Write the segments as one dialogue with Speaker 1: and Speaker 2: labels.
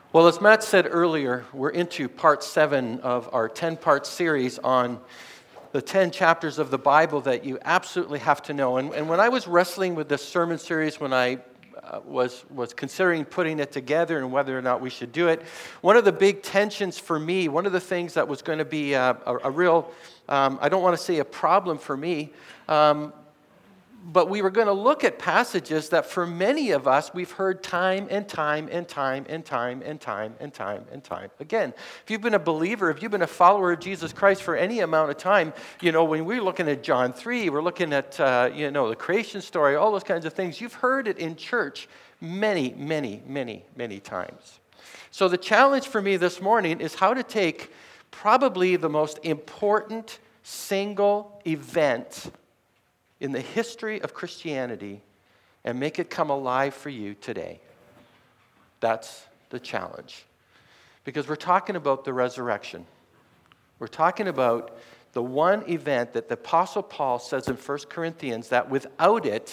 Speaker 1: Well, as Matt said earlier, we're into part 7 of our 10-part series on the 10 chapters of the Bible that you absolutely have to know. And when I was wrestling with this sermon series, when I was considering putting it together and whether or not we should do it, one of the big tensions for me, one of the things that was going to be a real, I don't want to say a problem for me, but we were going to look at passages that for many of us we've heard time and time and time and time and time and time and time again. If you've been a believer, if you've been a follower of Jesus Christ for any amount of time, when we're looking at John 3, we're looking at, the creation story, all those kinds of things, you've heard it in church many, many, many, many times. So the challenge for me this morning is how to take probably the most important single event in the history of Christianity and make it come alive for you today. That's the challenge. Because we're talking about the resurrection. We're talking about the one event that the Apostle Paul says in 1 Corinthians that without it,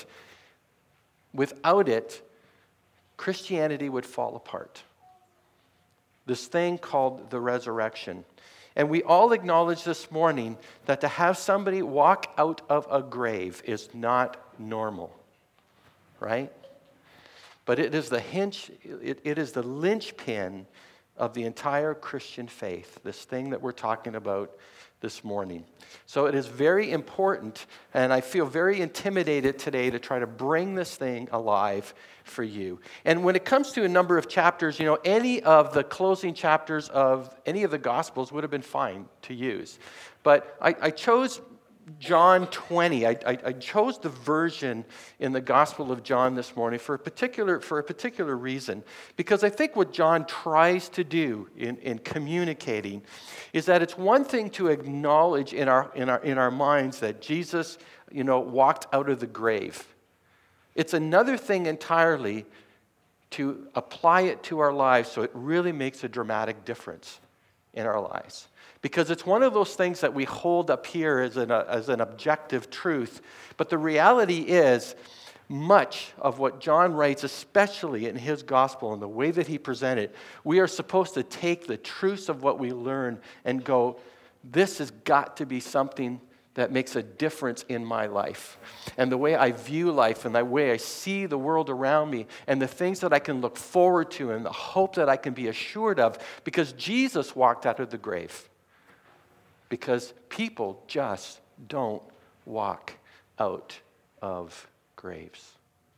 Speaker 1: Christianity would fall apart. This thing called the resurrection. And we all acknowledge this morning that to have somebody walk out of a grave is not normal, right? But it is the linchpin of the entire Christian faith, this thing that we're talking about this morning. So it is very important, and I feel very intimidated today to try to bring this thing alive for you. And when it comes to a number of chapters, any of the closing chapters of any of the Gospels would have been fine to use. But I chose John 20. I chose the version in the Gospel of John this morning for a particular reason. Because I think what John tries to do in communicating is that it's one thing to acknowledge in our minds that Jesus, walked out of the grave. It's another thing entirely to apply it to our lives so it really makes a dramatic difference in our lives. Because it's one of those things that we hold up here as an objective truth. But the reality is, much of what John writes, especially in his gospel and the way that he presented, we are supposed to take the truths of what we learn and go, this has got to be something that makes a difference in my life. And the way I view life and the way I see the world around me and the things that I can look forward to and the hope that I can be assured of because Jesus walked out of the grave. Because people just don't walk out of graves.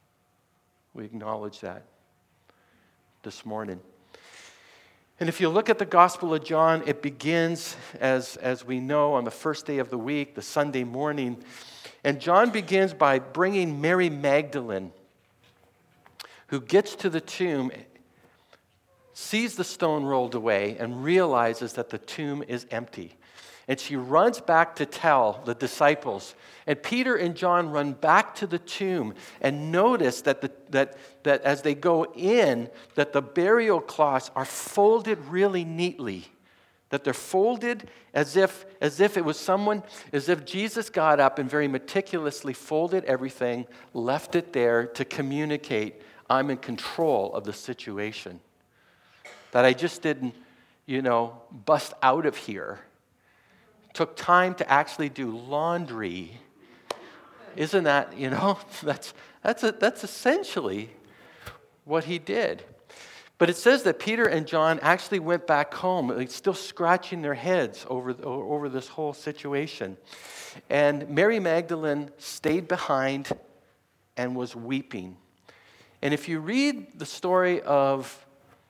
Speaker 1: We acknowledge that this morning. And if you look at the Gospel of John, it begins, as we know, on the first day of the week, the Sunday morning. And John begins by bringing Mary Magdalene, who gets to the tomb, sees the stone rolled away, and realizes that the tomb is empty. And she runs back to tell the disciples. And Peter and John run back to the tomb and notice that as they go in, that the burial cloths are folded really neatly. That they're folded as if it was as if Jesus got up and very meticulously folded everything, left it there to communicate, I'm in control of the situation. That I just didn't, bust out of here. Took time to actually do laundry. Isn't that, that's essentially what he did. But it says that Peter and John actually went back home, still scratching their heads over this whole situation. And Mary Magdalene stayed behind and was weeping. And if you read the story of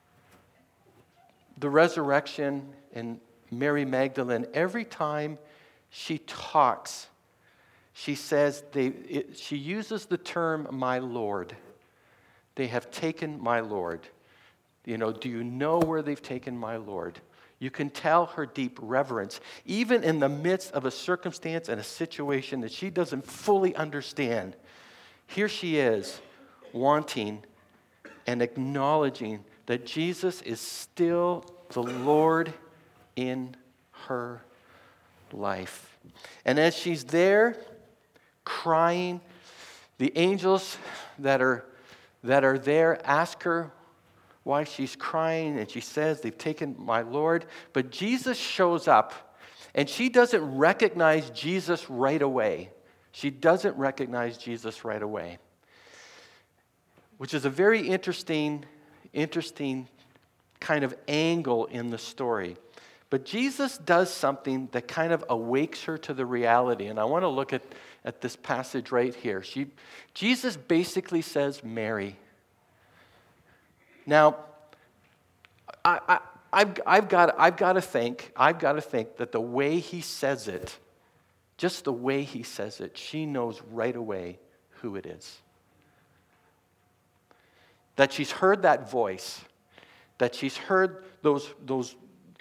Speaker 1: the resurrection and Mary Magdalene, every time she talks, she says, she uses the term, my Lord. They have taken my Lord. Do you know where they've taken my Lord? You can tell her deep reverence, even in the midst of a circumstance and a situation that she doesn't fully understand. Here she is, wanting and acknowledging that Jesus is still the Lord in her life. And as she's there crying, the angels that are there ask her, why she's crying, and she says, they've taken my Lord. But Jesus shows up, and she doesn't recognize Jesus right away. She doesn't recognize Jesus right away, which is a very interesting kind of angle in the story. But Jesus does something that kind of awakes her to the reality. And I want to look at this passage right here. Jesus basically says, Mary. Now, I've got to think that the way he says it, just the way he says it, she knows right away who it is. That she's heard that voice, that she's heard the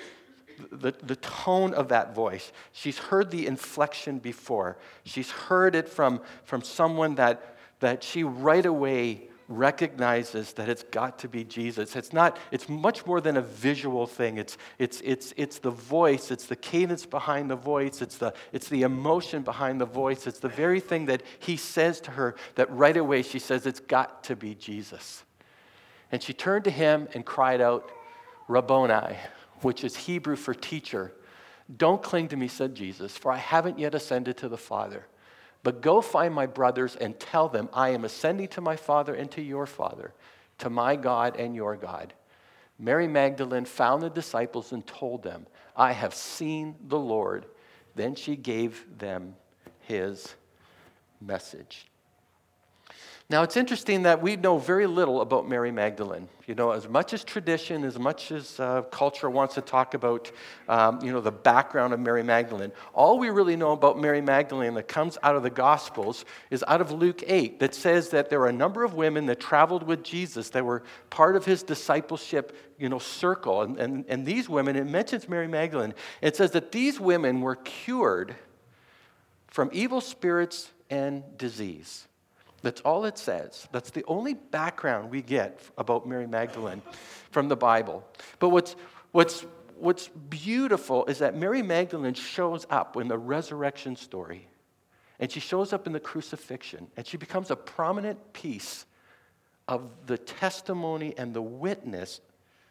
Speaker 1: tone of that voice. She's heard the inflection before. She's heard it from someone that she right away recognizes that it's got to be Jesus. It's much more than a visual thing. It's the voice, it's the cadence behind the voice, it's the emotion behind the voice. It's the very thing that he says to her that right away she says it's got to be Jesus. And she turned to him and cried out, Rabboni, which is Hebrew for teacher. Don't cling to me, said Jesus, for I haven't yet ascended to the Father. But go find my brothers and tell them, I am ascending to my Father and to your Father, to my God and your God. Mary Magdalene found the disciples and told them, I have seen the Lord. Then she gave them his message. Now, it's interesting that we know very little about Mary Magdalene. You know, as much as tradition, as much as culture wants to talk about, the background of Mary Magdalene, all we really know about Mary Magdalene that comes out of the Gospels is out of Luke 8, that says that there were a number of women that traveled with Jesus that were part of his discipleship, circle. And these women, it mentions Mary Magdalene. It says that these women were cured from evil spirits and disease. That's all it says. That's the only background we get about Mary Magdalene from the Bible. But what's beautiful is that Mary Magdalene shows up in the resurrection story, and she shows up in the crucifixion, and she becomes a prominent piece of the testimony and the witness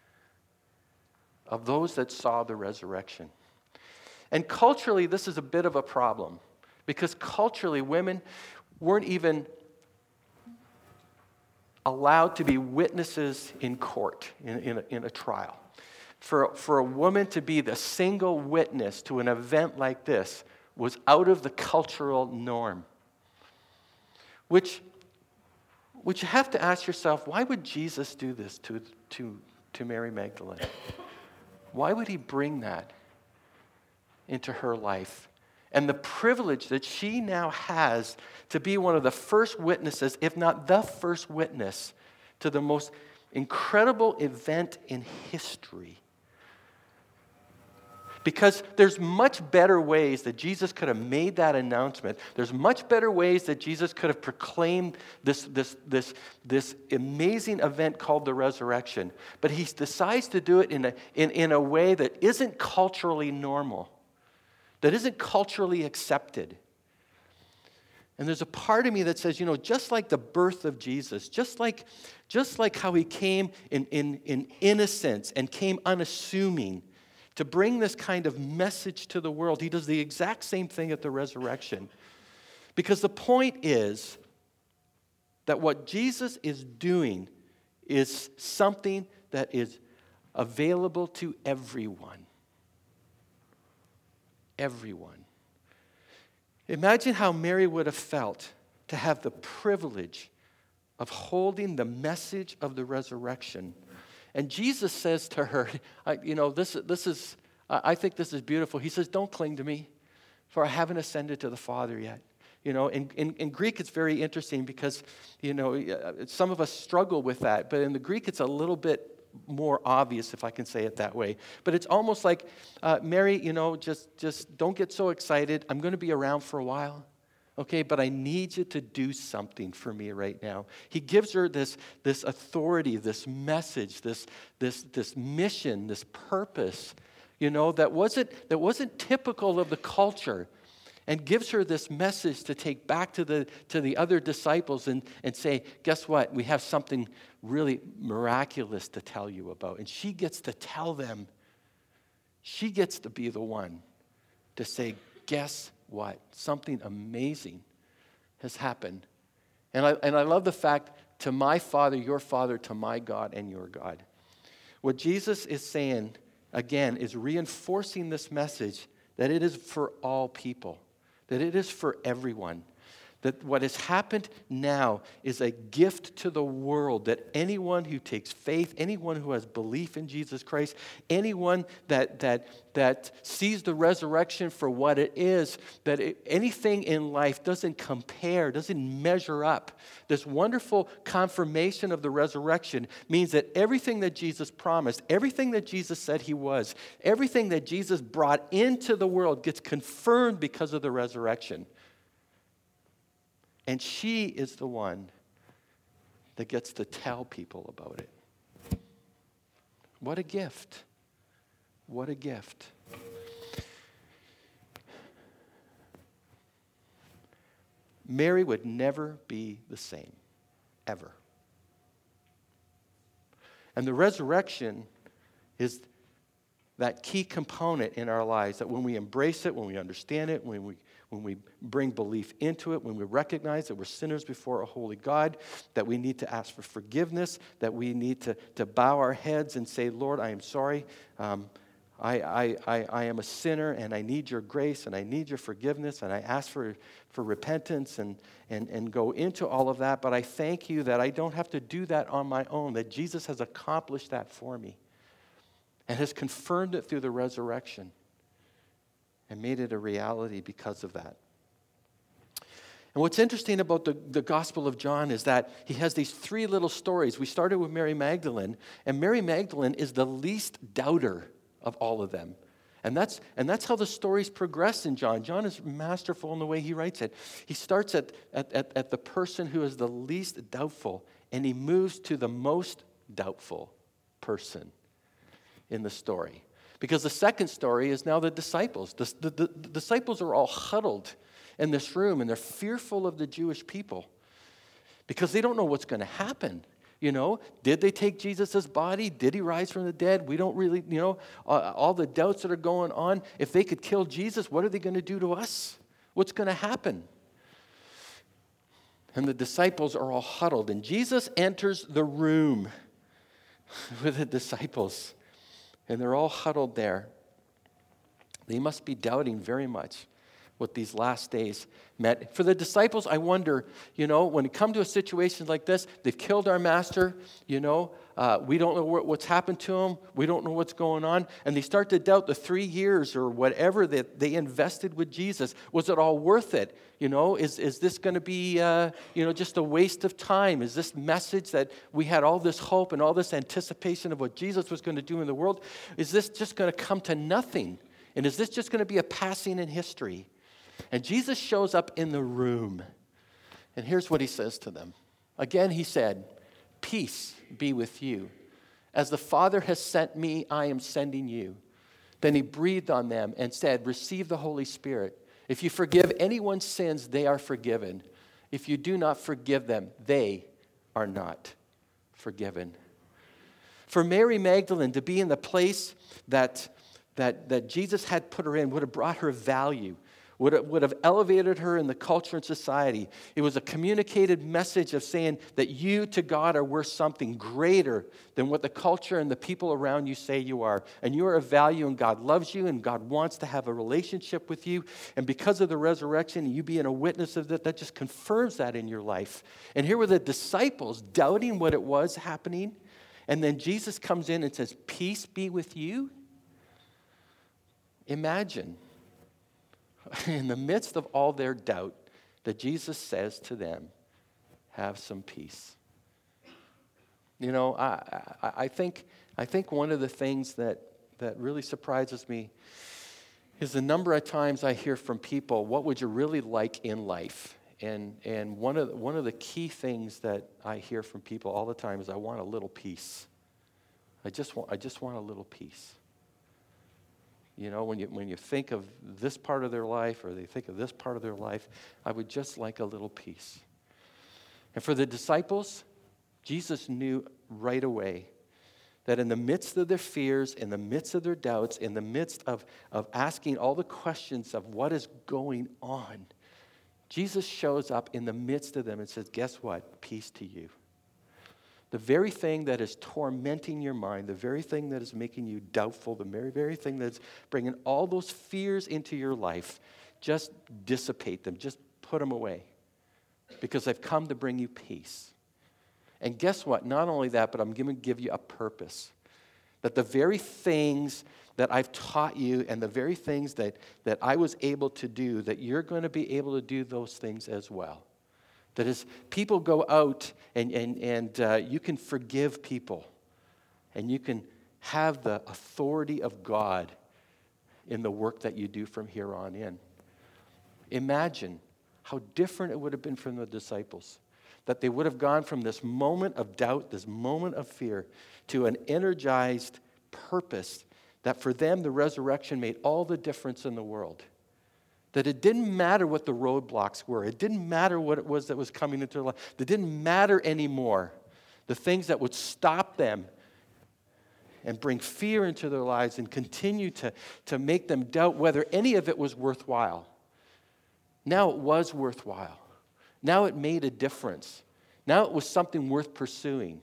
Speaker 1: of those that saw the resurrection. And culturally, this is a bit of a problem, because culturally, women weren't even allowed to be witnesses in court, in a trial. For a woman to be the single witness to an event like this was out of the cultural norm. Which you have to ask yourself, why would Jesus do this to Mary Magdalene? Why would he bring that into her life? And the privilege that she now has to be one of the first witnesses, if not the first witness, to the most incredible event in history. Because there's much better ways that Jesus could have made that announcement. There's much better ways that Jesus could have proclaimed this amazing event called the resurrection. But he decides to do it in a way that isn't culturally normal, that isn't culturally accepted. And there's a part of me that says, just like the birth of Jesus, just like how he came in innocence and came unassuming to bring this kind of message to the world, he does the exact same thing at the resurrection. Because the point is that what Jesus is doing is something that is available to everyone. Everyone. Imagine how Mary would have felt to have the privilege of holding the message of the resurrection. And Jesus says to her, I think this is beautiful. He says, don't cling to me, for I haven't ascended to the Father yet. In Greek it's very interesting because, some of us struggle with that. But in the Greek it's a little bit more obvious, if I can say it that way. But it's almost like, Mary, just don't get so excited. I'm going to be around for a while, okay? But I need you to do something for me right now. He gives her this authority, this message, this mission, this purpose, that wasn't typical of the culture. and gives her this message to take back to the other disciples and say, guess what? We have something really miraculous to tell you about. And she gets to tell them. She gets to be the one to say, guess what? Something amazing has happened. And I love the fact, to my Father, your Father, to my God and your God. What Jesus is saying, again, is reinforcing this message that it is for all people, that it is for everyone, that what has happened now is a gift to the world, that anyone who takes faith, anyone who has belief in Jesus Christ, anyone that sees the resurrection for what it is, anything in life doesn't compare, doesn't measure up. This wonderful confirmation of the resurrection means that everything that Jesus promised, everything that Jesus said he was, everything that Jesus brought into the world gets confirmed because of the resurrection. And she is the one that gets to tell people about it. What a gift. What a gift. Mary would never be the same, ever. And the resurrection is that key component in our lives, that when we embrace it, when we understand it, when we bring belief into it, when we recognize that we're sinners before a holy God, that we need to ask for forgiveness, that we need to bow our heads and say, Lord, I am sorry. I am a sinner, and I need your grace, and I need your forgiveness, and I ask for repentance and go into all of that. But I thank you that I don't have to do that on my own, that Jesus has accomplished that for me and has confirmed it through the resurrection and made it a reality because of that. And what's interesting about the Gospel of John is that he has these three little stories. We started with Mary Magdalene, and Mary Magdalene is the least doubter of all of them. And that's how the stories progress in John. John is masterful in the way he writes it. He starts at the person who is the least doubtful, and he moves to the most doubtful person in the story. Because the second story is now the disciples. The disciples are all huddled in this room, and they're fearful of the Jewish people because they don't know what's going to happen. You know, did they take Jesus' body? Did he rise from the dead? We don't really, all the doubts that are going on. If they could kill Jesus, what are they going to do to us? What's going to happen? And the disciples are all huddled, and Jesus enters the room with the disciples. And they're all huddled there. They must be doubting very much what these last days meant. For the disciples, I wonder, when it comes to a situation like this, they've killed our master, we don't know what's happened to him, we don't know what's going on, and they start to doubt the 3 years or whatever that they invested with Jesus. Was it all worth it? Is this going to be, just a waste of time? Is this message that we had all this hope and all this anticipation of what Jesus was going to do in the world, is this just going to come to nothing? And is this just going to be a passing in history? And Jesus shows up in the room. And here's what he says to them. Again, he said, "Peace be with you. As the Father has sent me, I am sending you." Then he breathed on them and said, "Receive the Holy Spirit. If you forgive anyone's sins, they are forgiven. If you do not forgive them, they are not forgiven." For Mary Magdalene to be in the place that Jesus had put her in would have brought her value, would have elevated her in the culture and society. It was a communicated message of saying that you to God are worth something greater than what the culture and the people around you say you are. And you are of value, and God loves you, and God wants to have a relationship with you. And because of the resurrection, you being a witness of that just confirms that in your life. And here were the disciples doubting what it was happening. And then Jesus comes in and says, "Peace be with you." Imagine, in the midst of all their doubt, that Jesus says to them, "Have some peace." I think one of the things that really surprises me is the number of times I hear from people, "What would you really like in life?" And one of the key things that I hear from people all the time is, "I want a little peace. I just want a little peace." You know, when you think of this part of their life or they think of this part of their life, I would just like a little peace. And for the disciples, Jesus knew right away that in the midst of their fears, in the midst of their doubts, in the midst of asking all the questions of what is going on, Jesus shows up in the midst of them and says, guess what? Peace to you. The very thing that is tormenting your mind, the very thing that is making you doubtful, the very thing that's bringing all those fears into your life, just dissipate them, just put them away. Because I've come to bring you peace. And guess what? Not only that, but I'm going to give you a purpose. That the very things that I've taught you and the very things that I was able to do, that you're going to be able to do those things as well. That as people go out and you can forgive people and you can have the authority of God in the work that you do from here on in. Imagine how different it would have been from the disciples. That they would have gone from this moment of doubt, this moment of fear, to an energized purpose that for them the resurrection made all the difference in the world. That it didn't matter what the roadblocks were. It didn't matter what it was that was coming into their life. It didn't matter anymore. The things that would stop them and bring fear into their lives and continue to make them doubt whether any of it was worthwhile. Now it was worthwhile. Now it made a difference. Now it was something worth pursuing.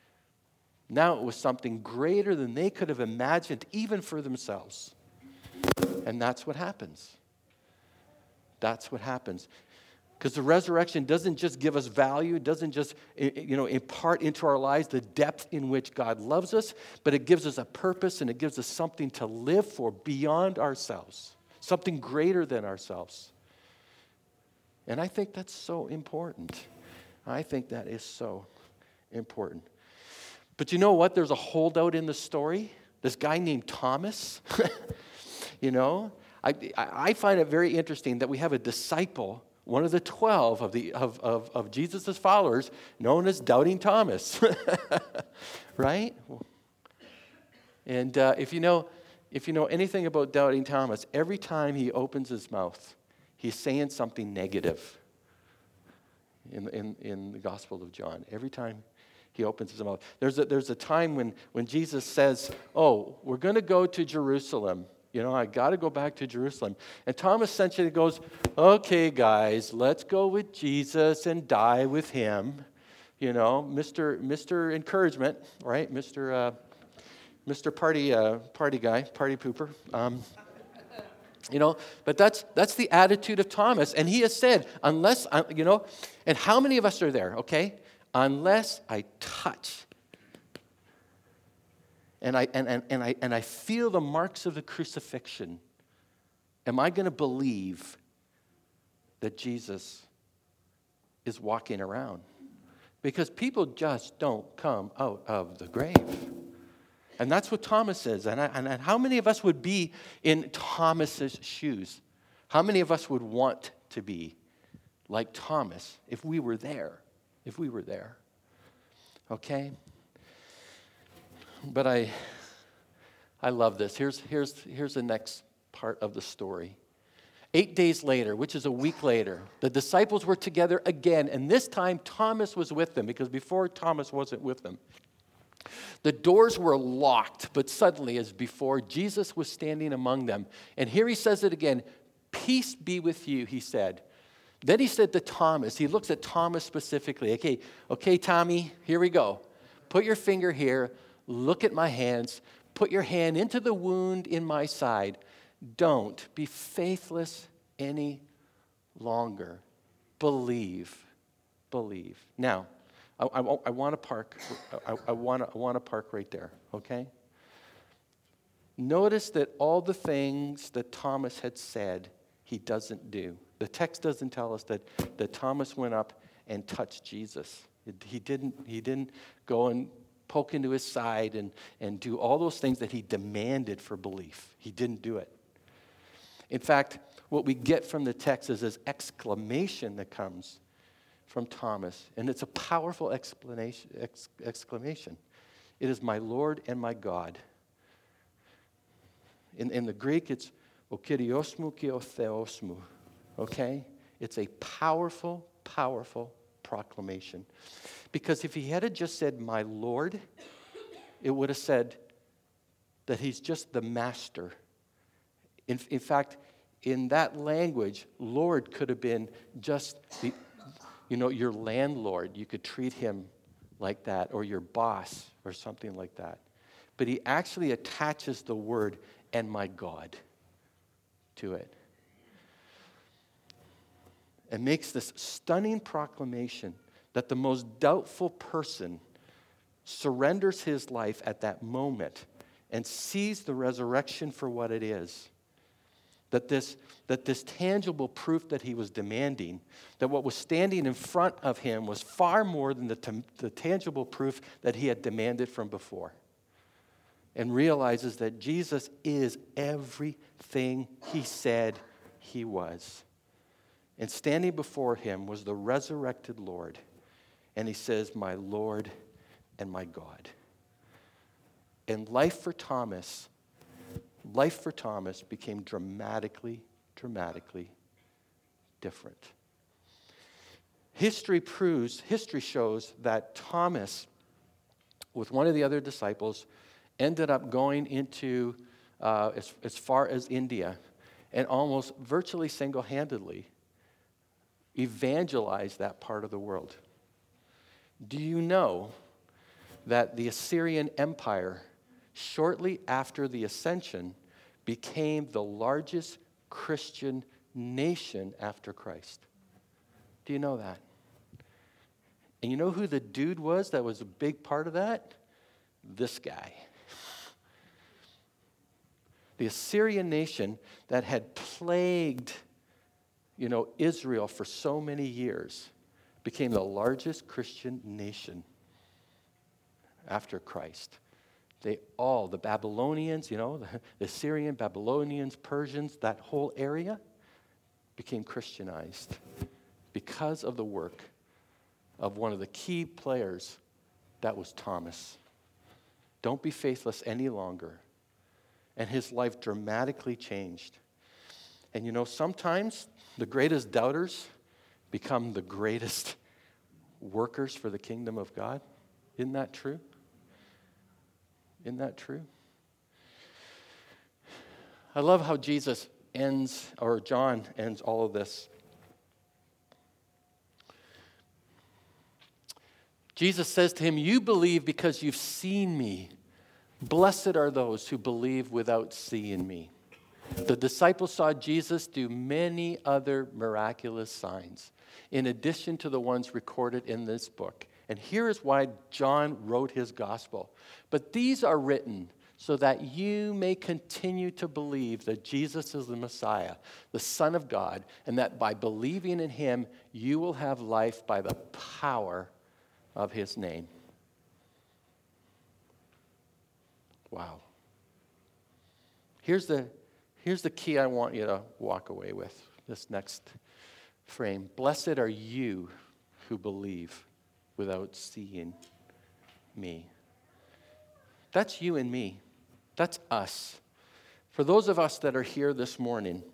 Speaker 1: Now it was something greater than they could have imagined, even for themselves. And that's what happens. That's what happens. Because the resurrection doesn't just give us value, it doesn't just impart into our lives the depth in which God loves us, but it gives us a purpose and it gives us something to live for beyond ourselves, something greater than ourselves. And I think that's so important. I think that is so important. But you know what? There's a holdout in the story. This guy named Thomas. I find it very interesting that we have a disciple, one of the 12 of Jesus' followers, known as Doubting Thomas. Right? And if you know anything about Doubting Thomas, every time he opens his mouth, he's saying something negative in the Gospel of John. Every time he opens his mouth. There's a time when Jesus says, oh, we're going to go to Jerusalem. I got to go back to Jerusalem. And Thomas essentially goes, okay, guys, let's go with Jesus and die with him. Mr. Encouragement, right? Mr. Party guy, party pooper. But that's the attitude of Thomas. And he has said, unless, and how many of us are there, okay? Unless I touch and I feel the marks of the crucifixion, am I going to believe that Jesus is walking around? Because people just don't come out of the grave. And that's what Thomas is. And how many of us would be in Thomas's shoes? How many of us would want to be like Thomas if we were there? If we were there. Okay? But I love this. Here's the next part of the story. 8 days later, which is a week later, the disciples were together again, and this time Thomas was with them, because before Thomas wasn't with them. The doors were locked, but suddenly, as before, Jesus was standing among them. And here he says it again, peace be with you, he said. Then he said to Thomas, he looks at Thomas specifically, okay, Tommy, here we go. Put your finger here, look at my hands, put your hand into the wound in my side. Don't be faithless any longer. Believe. Now, I want to park. I want to park right there. Okay. Notice that all the things that Thomas had said, he doesn't do. The text doesn't tell us that Thomas went up and touched Jesus. He didn't go and poke into his side and do all those things that he demanded for belief. He didn't do it. In fact, what we get from the text is this exclamation that comes from Thomas, and it's a powerful exclamation. It is my Lord and my God. In the Greek, it's okiriosmu ki theosmu. Okay? It's a powerful, powerful proclamation. Because if he had just said, my Lord, it would have said that he's just the master. In fact, in that language, Lord could have been just your landlord. You could treat him like that, or your boss, or something like that. But he actually attaches the word, and my God, to it. And makes this stunning proclamation that the most doubtful person surrenders his life at that moment and sees the resurrection for what it is. That this tangible proof that he was demanding, that what was standing in front of him was far more than the tangible proof that he had demanded from before. And realizes that Jesus is everything he said he was. And standing before him was the resurrected Lord. And he says, my Lord and my God. And life for Thomas became dramatically different. History shows that Thomas, with one of the other disciples, ended up going into as far as India and almost virtually single-handedly evangelized that part of the world. Do you know that the Assyrian Empire, shortly after the ascension, became the largest Christian nation after Christ? Do you know that? And you know who the dude was that was a big part of that? This guy. The Assyrian nation that had plagued, Israel for so many years became the largest Christian nation after Christ. The Babylonians, the Assyrian, Babylonians, Persians, that whole area became Christianized because of the work of one of the key players, that was Thomas. Don't be faithless any longer. And his life dramatically changed. And sometimes the greatest doubters become the greatest workers for the kingdom of God. Isn't that true? Isn't that true? I love how John ends all of this. Jesus says to him, you believe because you've seen me. Blessed are those who believe without seeing me. The disciples saw Jesus do many other miraculous signs, in addition to the ones recorded in this book. And here is why John wrote his gospel. But these are written so that you may continue to believe that Jesus is the Messiah, the Son of God, and that by believing in him, you will have life by the power of his name. Wow. Here's the key I want you to walk away with, this next frame. Blessed are you who believe without seeing me. That's you and me. That's us. For those of us that are here this morning,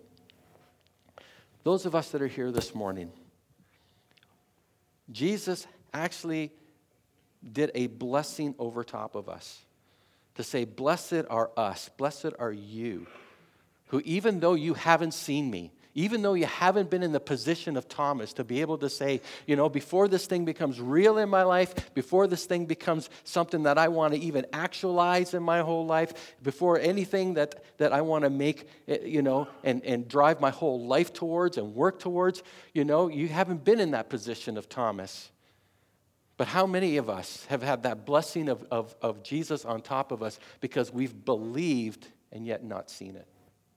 Speaker 1: Jesus actually did a blessing over top of us. To say, blessed are us, blessed are you, who even though you haven't seen me, even though you haven't been in the position of Thomas to be able to say, before this thing becomes real in my life, before this thing becomes something that I want to even actualize in my whole life, before anything that I want to make, and drive my whole life towards and work towards, you haven't been in that position of Thomas. But how many of us have had that blessing of Jesus on top of us because we've believed and yet not seen it?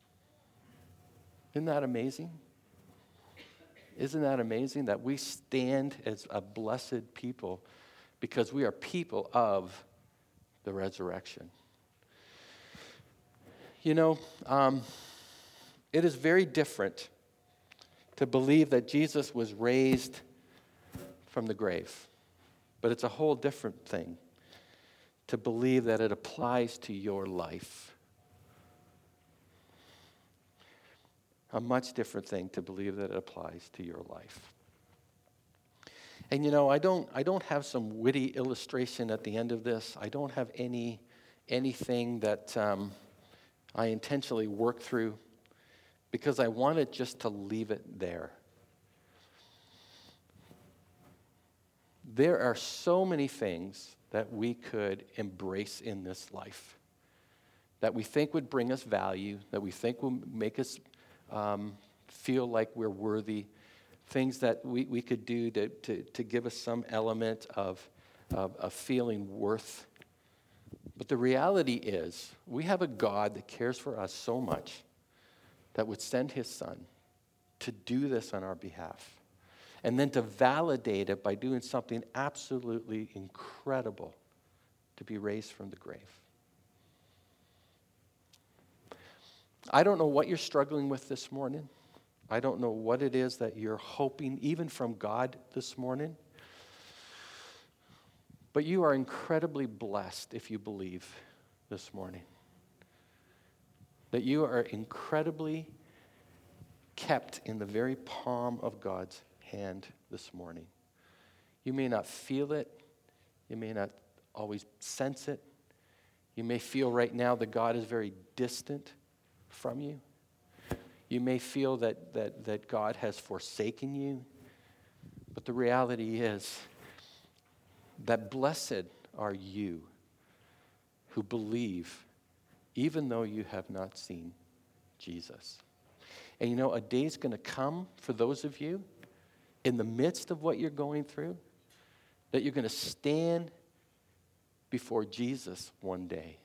Speaker 1: Isn't that amazing? Isn't that amazing that we stand as a blessed people because we are people of the resurrection? It is very different to believe that Jesus was raised from the grave. But it's a whole different thing to believe that it applies to your life. A much different thing to believe that it applies to your life. And I don't have some witty illustration at the end of this. I don't have anything that I intentionally work through, because I wanted just to leave it there. There are so many things that we could embrace in this life that we think would bring us value, that we think will make us feel like we're worthy, things that we could do to give us some element of feeling worth. But the reality is, we have a God that cares for us so much that would send his son to do this on our behalf, and then to validate it by doing something absolutely incredible, to be raised from the grave. I don't know what you're struggling with this morning. I don't know what it is that you're hoping, even from God this morning. But you are incredibly blessed if you believe this morning that you are incredibly kept in the very palm of God's hand this morning. You may not feel it. You may not always sense it. You may feel right now that God is very distant from you. You may feel that God has forsaken you. But the reality is that blessed are you who believe, even though you have not seen Jesus. And a day's going to come for those of you in the midst of what you're going through, that you're going to stand before Jesus one day.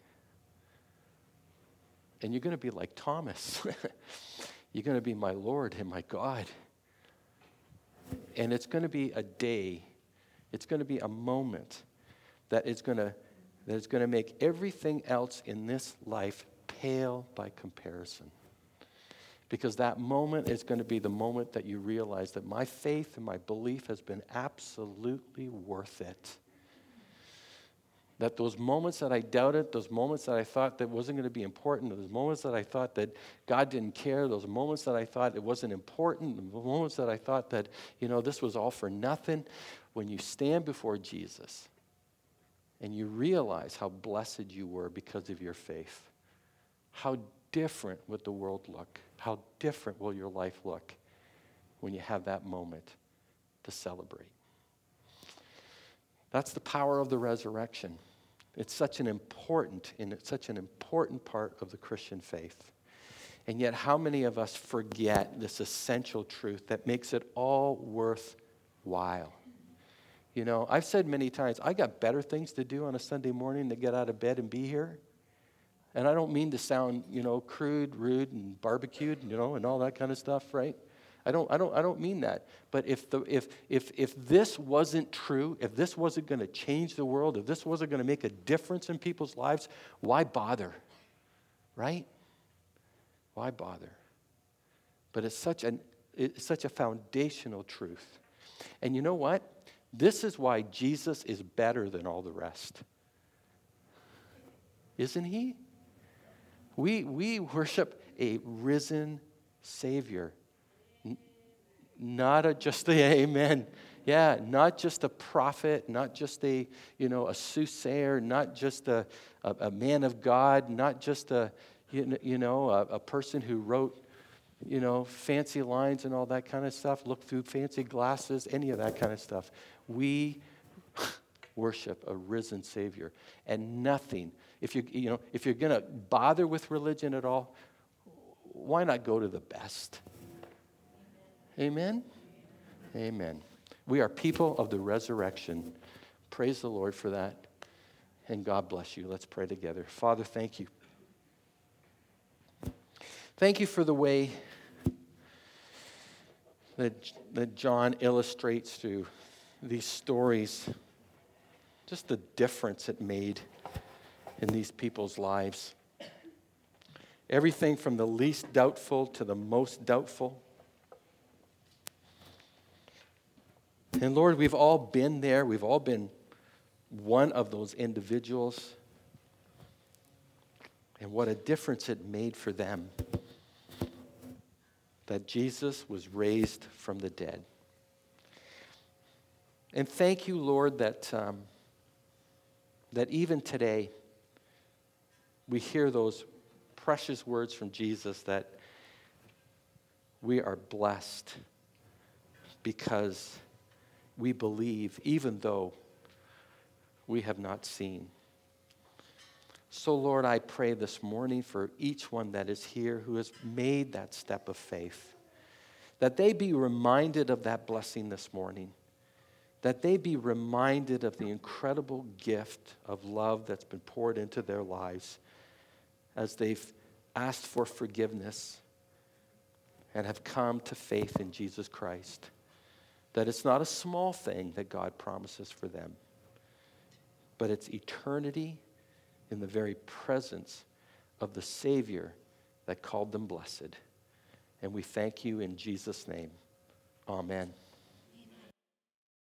Speaker 1: And you're going to be like Thomas. You're going to be my Lord and my God. And it's going to be a day, it's going to be a moment that is going to make everything else in this life pale by comparison. Because that moment is going to be the moment that you realize that my faith and my belief has been absolutely worth it. That those moments that I doubted, those moments that I thought that wasn't going to be important, those moments that I thought that God didn't care, those moments that I thought it wasn't important, the moments that I thought that, this was all for nothing, when you stand before Jesus and you realize how blessed you were because of your faith, how different would the world look? How different will your life look when you have that moment to celebrate? That's the power of the resurrection. It's such an important part of the Christian faith. And yet, how many of us forget this essential truth that makes it all worthwhile? I've said many times, I got better things to do on a Sunday morning than get out of bed and be here. And I don't mean to sound, crude, rude, and barbecued, and all that kind of stuff, right? I don't mean that. But if this wasn't true, if this wasn't going to change the world, if this wasn't going to make a difference in people's lives, why bother? Right? Why bother? But it's such a foundational truth. And you know what? This is why Jesus is better than all the rest. Isn't he? We worship a risen Savior. Not just amen. Yeah, not just a prophet, not just a soothsayer, not just a man of God, not just a person who wrote, fancy lines and all that kind of stuff, look through fancy glasses, any of that kind of stuff. We worship a risen Savior. And nothing, if you're going to bother with religion at all, why not go to the best? Amen? Amen. We are people of the resurrection. Praise the Lord for that. And God bless you. Let's pray together. Father, thank you. Thank you for the way that John illustrates through these stories, just the difference it made in these people's lives. Everything from the least doubtful to the most doubtful. And Lord, we've all been there. We've all been one of those individuals. And what a difference it made for them. that Jesus was raised from the dead. And thank you, Lord, that even today we hear those precious words from Jesus that we are blessed because we believe even though we have not seen. So, Lord, I pray this morning for each one that is here who has made that step of faith, that they be reminded of that blessing this morning, that they be reminded of the incredible gift of love that's been poured into their lives as they've asked for forgiveness and have come to faith in Jesus Christ. That it's not a small thing that God promises for them, but it's eternity in the very presence of the Savior that called them blessed. And we thank you in Jesus' name. Amen.